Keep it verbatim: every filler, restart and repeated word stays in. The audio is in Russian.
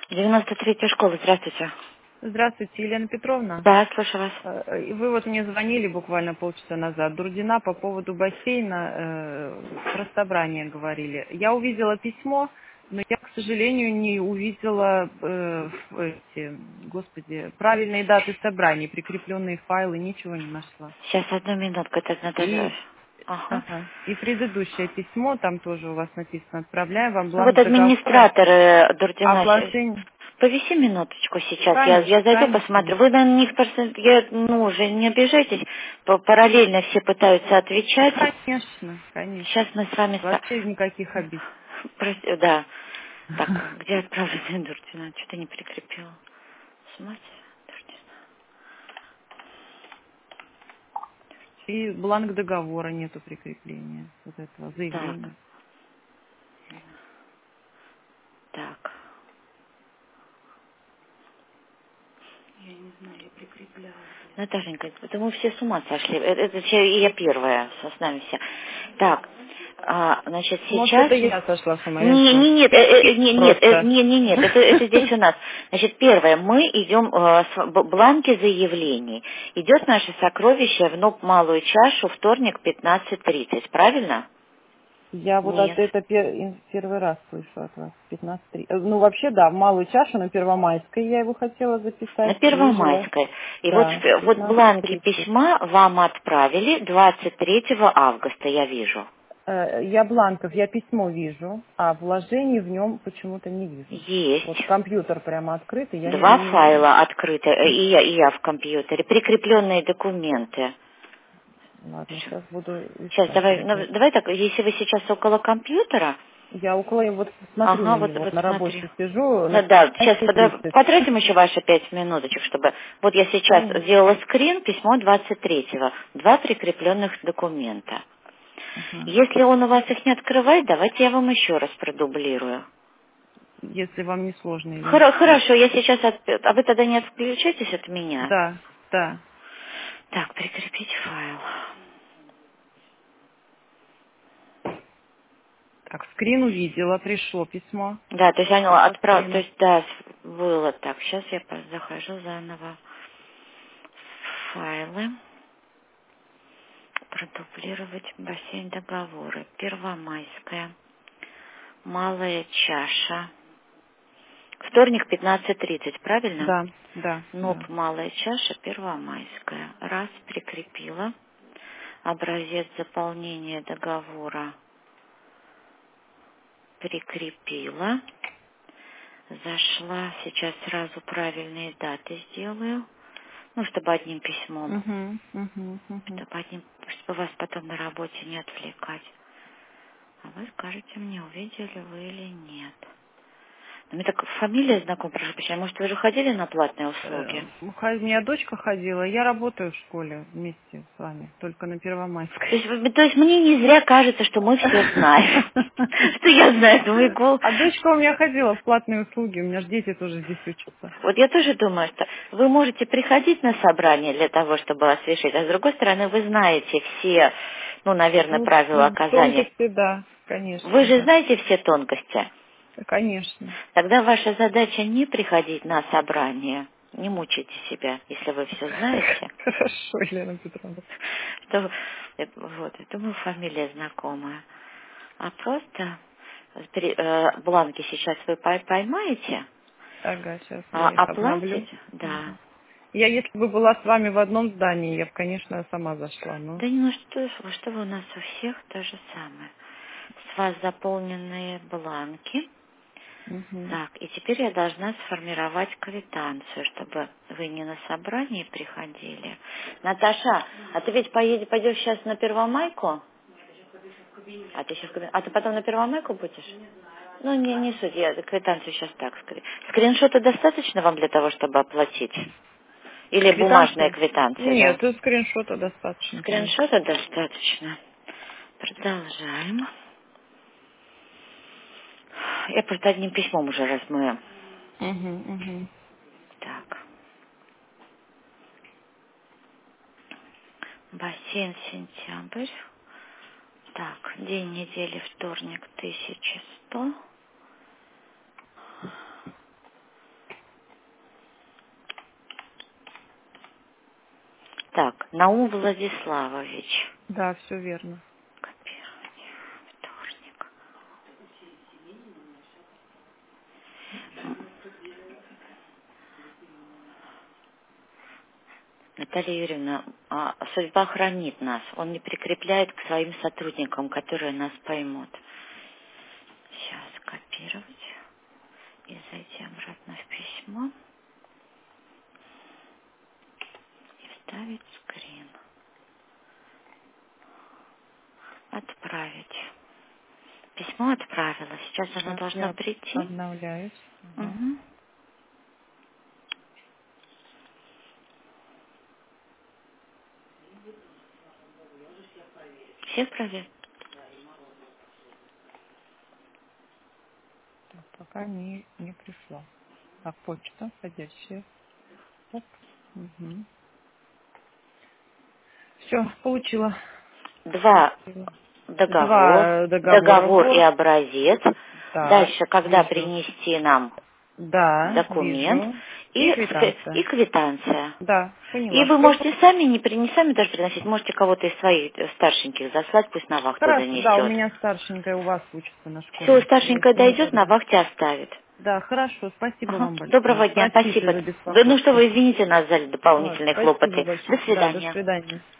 девяносто третья школа, здравствуйте. Здравствуйте, Елена Петровна. Да, слушаю вас. Э, и Вы вот мне звонили буквально полчаса назад. Дурдина по поводу бассейна, э, про собрание говорили. Я увидела письмо, но я, к сожалению, не увидела э, эти, господи, правильные даты собраний, прикрепленные файлы, ничего не нашла. Сейчас, одну минутку, это надо... И, Ага. ага, и предыдущее письмо, там тоже у вас написано, отправляем вам Ну вот бланк договора. администраторы А Дурдина... щ- вложение? Повиси минуточку сейчас, я, Конечно, я зайду, конечно. посмотрю. Вы на них просто, я, ну, уже не обижайтесь, П- параллельно все пытаются отвечать. Конечно, конечно. Сейчас мы с вами... ста- Вообще никаких обид. Прости, да. Так, где отправлена Дурдина? Что-то не прикрепила. Смотрите, Дурдина. И бланк договора нету прикрепления вот этого Так, заявления. так. Я не знаю, я прикрепляла. Наташенька, это мы все с ума сошли. Это, это все, и я первая, со- с нами все. Так, а, значит, Может, сейчас... это я сошла с ума, я не Не, знаю. не, нет, э, э, не, нет, э, Просто. не, не, нет, это, это здесь у нас. Значит, первое, мы идем э, с б- бланки заявлений. Идет наше сокровище в НОП малую чашу вторник пятнадцать тридцать, правильно? Я вот от Нет. это пер- ин- первый раз слышу от вас. пятнадцать. Э, Ну, вообще, да, в малую чашу на Первомайской я его хотела На записать. И жила. Первомайской. И вот, Да, в- вот пятнадцать бланки тридцать. письма вам отправили двадцать третьего августа, я вижу. Э, Я бланков, я письмо вижу, а вложений в нем почему-то не вижу. Вот Есть. компьютер прямо открытый, я не... Два не- файла открыты, э, и я, и я в компьютере. Прикрепленные документы. Ладно, сейчас буду Сейчас, искать давай, ну, где-то. давай так, если вы сейчас около компьютера, Я около, вот смотрю на ага, вот, него, вот вот на смотри. работе сижу, на Ну да, сейчас подо- тридцать. потратим еще ваши пять минуточек, чтобы... Вот я сейчас Конечно. сделала скрин, письмо двадцать третьего, два прикрепленных документа. Ага. Если он у вас их не открывает, давайте я вам еще раз продублирую. Если вам не сложно, Елена Хоро- Петровна. Хорошо, я сейчас... от- А вы тогда не отключаетесь от меня? Да, да. Так, прикрепить файл. Так, скрин увидела, пришло письмо. Да, то есть они Со отправ... То скрина. есть, да, с- было так. Сейчас я по- захожу заново. Файлы. Продублировать бассейн договоры. Первомайская. Малая чаша. Вторник пятнадцать тридцать, правильно? Да, да, НОП да. малая чаша, Первомайская. Раз, прикрепила. Образец заполнения договора прикрепила. Зашла. Сейчас сразу правильные даты сделаю. Ну, чтобы одним письмом. Угу, угу, угу. Чтобы, одним, чтобы вас потом на работе не отвлекать. А вы скажете мне, увидели вы или нет. У меня так фамилия знакома, прошу прощения. Может, вы же ходили на платные услуги? Э, ха- У меня дочка ходила, я работаю в школе вместе с вами, только на То Первомайской. есть, вы- то есть мне не зря кажется, что мы все знаем. Что я знаю твой гол. А дочка у меня ходила в платные услуги, у меня же дети тоже здесь учатся. Вот я тоже думаю, что вы можете приходить на собрание для того, чтобы освежить, а с другой стороны, вы знаете все, ну, наверное, Ну, правила м, оказания. тонкости, да, Вы конечно, же да. знаете все тонкости. Конечно. Тогда ваша задача не приходить на собрание. Не мучайте себя, если вы все знаете. Хорошо, Елена Петровна. Что, это, вот, я думаю, фамилия знакомая. А просто при- э, бланки сейчас вы пой- поймаете, Ага, сейчас а, я их обновлю. оплатите, да. Я, если бы была с вами в одном здании, я бы, конечно, сама зашла, но... Да не, ну что, ж вы, что вы, у нас у всех то же самое. С вас заполненные бланки. Мгм. Так, и теперь я должна сформировать квитанцию, чтобы вы не на собрание приходили. Наташа, а ты ведь поедешь, пойдешь сейчас на Первомайку? А ты сейчас, а ты потом на Первомайку будешь? Ну, не, не суть, я квитанцию сейчас так скрин. Скриншота достаточно вам для того, чтобы оплатить? Или бумажная Квитанции? квитанция, да? Нет, тут скриншота достаточно, конечно. Скриншота достаточно. Продолжаем. Я просто одним письмом уже размою. Угу, угу. Так. Бассейн сентябрь. Так, день недели вторник тысяча сто. Наум Владиславович. Да, все верно. Копирование. Вторник. Наталья Юрьевна, а судьба хранит нас. Он не прикрепляет к своим сотрудникам, которые нас поймут. Сейчас копировать и зайти обратно в письмо и вставить скрин. Отправить. Письмо отправила. Сейчас оно Так, должно я прийти. обновляюсь. Ага. Угу. Все проверь. Так, пока не, не пришло. Так, почта входящая. Оп. Угу. Все, получила. Два получила. договор, Два договора. договор и образец. Так, Дальше, когда вижу. принести нам Да, документ вижу. и, И ска- квитанция. и квитанция. Да, И поняла. вы Всё. можете сами, не, при- не сами даже приносить, можете кого-то из своих э, старшеньких заслать, пусть на вахту Хорошо, да, у занесет. меня старшенькая у вас учится на Все, школьной. Я старшенькая с ней дойдет, на тогда. вахте оставит. Да, хорошо, спасибо Ага. вам большое. Доброго дня, Простите спасибо. за Да, ну что беспокойство. вы извините нас за Вот, дополнительные спасибо хлопоты. До большое. Да, до свидания. свидания.